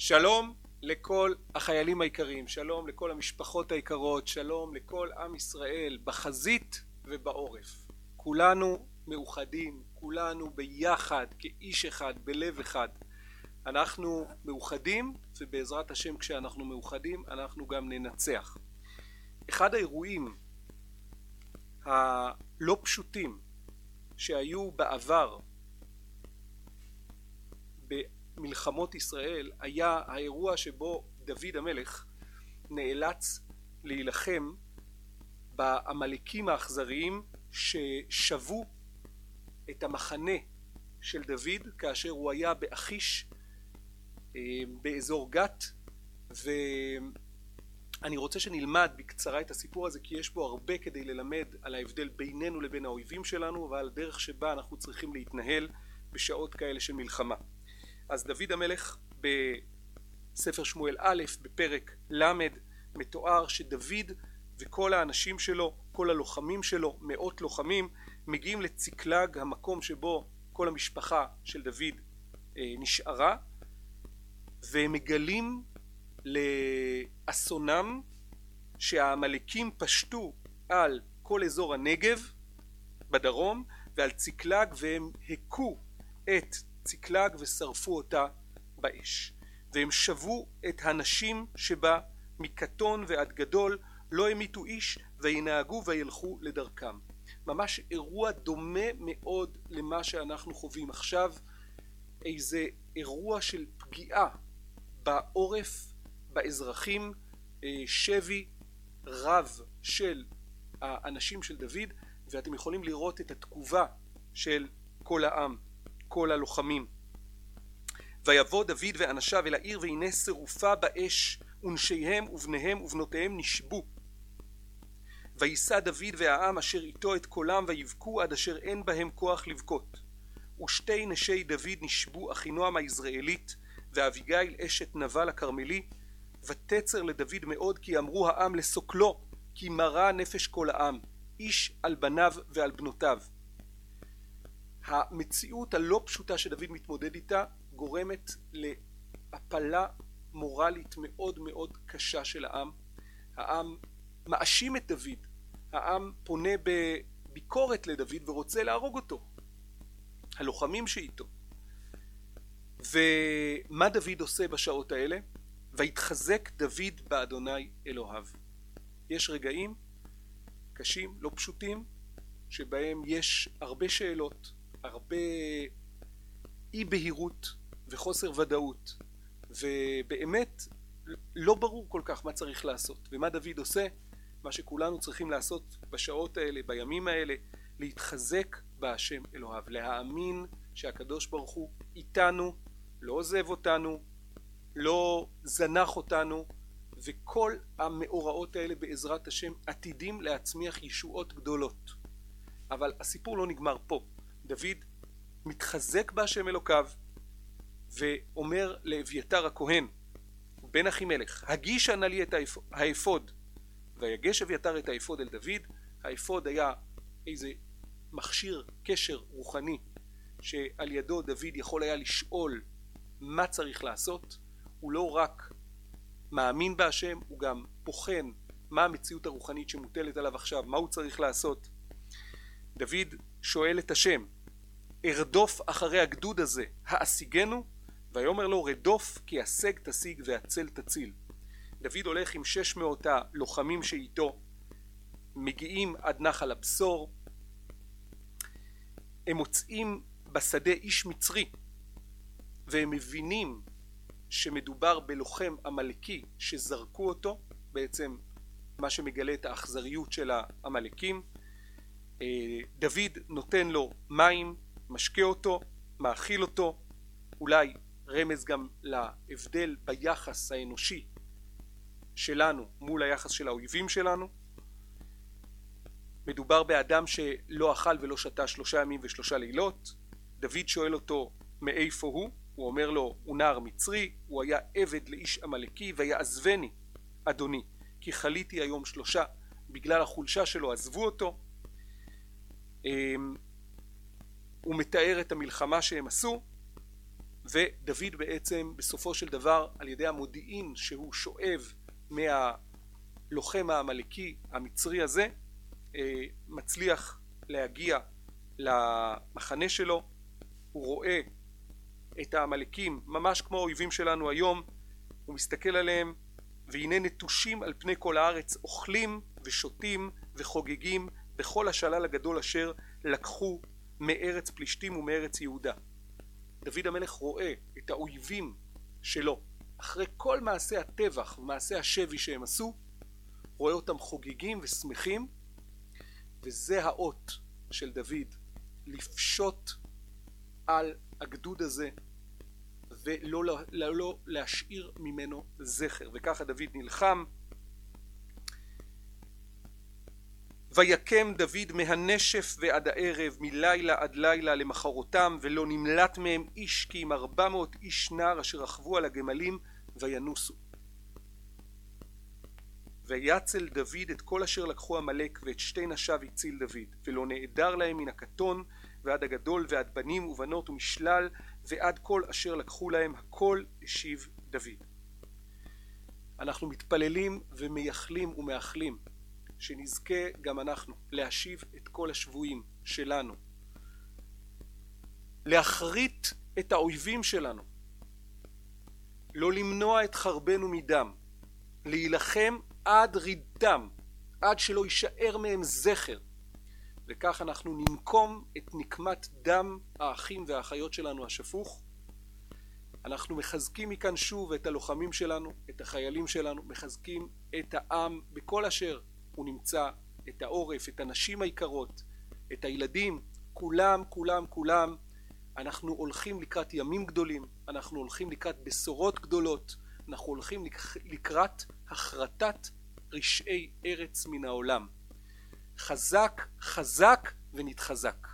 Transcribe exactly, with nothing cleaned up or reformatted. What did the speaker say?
שלום לכל החיילים היקרים, שלום לכל המשפחות היקרות, שלום לכל עם ישראל בחזית ובעורף. כולנו מאוחדים, כולנו ביחד, כאיש אחד, בלב אחד. אנחנו מאוחדים, ובעזרת השם כשאנחנו מאוחדים אנחנו גם ננצח. אחד האירועים הלא פשוטים שהיו בעבר במלחמות ישראל היה האירוע שבו דוד המלך נאלץ להילחם בעמלקים האכזריים ששבו את המחנה של דוד כאשר הוא היה באחיש באזור גת. ואני רוצה שנלמד בקצרה את הסיפור הזה כי יש בו הרבה כדי ללמד על ההבדל בינינו לבין האויבים שלנו ועל הדרך שבה אנחנו צריכים להתנהל בשעות כאלה של מלחמה. אז דוד המלך בספר שמואל א' בפרק למד מתואר שדוד וכל האנשים שלו, כל הלוחמים שלו, מאות לוחמים, מגיעים לציקלג, המקום שבו כל המשפחה של דוד אה, נשארה, ומגלים לאסונם שהעמלקים פשטו על כל אזור הנגב בדרום ועל ציקלג, והם הכו את ציקלג ושרפו אותה באש, והם שבו את הנשים שבה מקטון ועד גדול, לא המיתו איש וינהגו וילכו לדרכם. ממש אירוע דומה מאוד למה שאנחנו חווים עכשיו, איזה אירוע של פגיעה בעורף, באזרחים, שבי רב של האנשים של דוד, ואתם יכולים לראות את התגובה של כל העם, כל הלוחמים. ויבוא דוד ואנשיו אל העיר, והנה שרופה באש, ונשיהם ובניהם ובנותיהם נשבו. ויישא דוד והעם אשר איתו את קולם ויבכו עד אשר אין בהם כוח לבכות. ושתי נשי דוד נשבו, אחינועם היזרעאלית ואביגיל אשת נבל הכרמלי. ותצר לדוד מאוד, כי אמרו העם לסוקלו, כי מרה נפש כל העם, איש על בניו ועל בנותיו. המציאות הלא פשוטה שדוד מתמודד איתה גורמת להפלה מורלית מאוד מאוד קשה של העם. העם מאשים את דוד, העם פונה בביקורת לדוד ורוצה להרוג אותו, הלוחמים שאיתו. ומה דוד עושה בשעות האלה? ויתחזק דוד באדוני אלוהיו. יש רגעים קשים, לא פשוטים, שבהם יש הרבה שאלות, הרבה אי בהירות וחוסר ודאות, ובאמת לא ברור כל כך מה צריך לעשות. ומה דוד עושה? מה שכולנו צריכים לעשות בשעות האלה, בימים האלה, להתחזק בהשם אלוהיו, להאמין שהקדוש ברוך הוא איתנו, לא עוזב אותנו, לא זנח אותנו, וכל המאורעות האלה בעזרת השם עתידים להצמיח ישועות גדולות. אבל הסיפור לא נגמר פה. דוד מתחזק בהשם אלוקיו ואומר לאביתר הכהן בן אחימלך, הגישה נא לי את האפוד. ויגש אביתר את האפוד אל דוד. האפוד היה איזה מכשיר קשר רוחני שעל ידו דוד יכול היה לשאול מה צריך לעשות. הוא לא רק מאמין בהשם, הוא גם בוחן מה המציאות הרוחנית שמוטלת עליו עכשיו, מה הוא צריך לעשות. דוד שואל את השם, ארדוף אחרי הגדוד הזה, האשיגנו? ויאמר לו, רדוף כי השג תשיג והצל תציל. דוד הולך עם שש מאות הלוחמים שאיתו, מגיעים עד נחל הבשור. הם מוצאים בשדה איש מצרי, והם מבינים שמדובר בלוחם עמלקי שזרקו אותו, בעצם מה שמגלה את האכזריות של העמלקים. דוד נותן לו מים, משקה אותו, מאכיל אותו, אולי רמז גם להבדל ביחס האנושי שלנו מול היחס של האויבים שלנו. מדובר באדם שלא אכל ולא שתה שלושה ימים ושלושה לילות. דוד שואל אותו מאיפה הוא, הוא אומר לו הוא נער מצרי, הוא היה עבד לאיש עמלקי, ויעזבני אדוני כי חליתי היום שלושה. בגלל החולשה שלו עזבו אותו. הוא מתאר את המלחמה שהם עשו, ודוד בעצם בסופו של דבר על ידי המודיעין שהוא שואב מהלוחם העמלקי המצרי הזה מצליח להגיע למחנה שלו. הוא רואה את העמלקים ממש כמו האויבים שלנו היום, הוא מסתכל עליהם והנה נטושים על פני כל הארץ, אוכלים ושותים וחוגגים בכל השלל הגדול אשר לקחו מארץ פלישתים ומארץ יהודה. דוד המלך רואה את האויבים שלו אחרי כל מעשי הטבח ומעשי השבי שהם עשו, רואה אותם חוגגים ושמחים, וזה האות של דוד לפשוט על הגדוד הזה ולא לא, לא להשאיר ממנו זכר. וככה דוד נלחם. ויקם דוד מהנשף ועד הערב, מלילה עד לילה למחרותם, ולא נמלט מהם איש, כי עם ארבע מאות איש נער אשר רכבו על הגמלים וינוסו. ויצל דוד את כל אשר לקחו עמלק, ואת שתי נשיו הציל דוד, ולא נעדר להם מן הקטון ועד הגדול ועד בנים ובנות ומשלל ועד כל אשר לקחו להם, הכל השיב דוד. אנחנו מתפללים ומייחלים ומאחלים שנזכה גם אנחנו להשיב את כל השבויים שלנו, להחריט את האויבים שלנו, לא למנוע את חרבנו מדם, להילחם עד רידם, עד שלא יישאר מהם זכר, וכך אנחנו ננקום את נקמת דם האחים והאחיות שלנו השפוך. אנחנו מחזקים מכאן שוב את הלוחמים שלנו, את החיילים שלנו, מחזקים את העם בכל אשר הוא נמצא, את העורף, את הנשים היקרות, את הילדים, כולם כולם כולם. אנחנו הולכים לקראת ימים גדולים, אנחנו הולכים לקראת בשורות גדולות, אנחנו הולכים לקראת החרטת רשעי ארץ מן העולם. חזק חזק ונתחזק.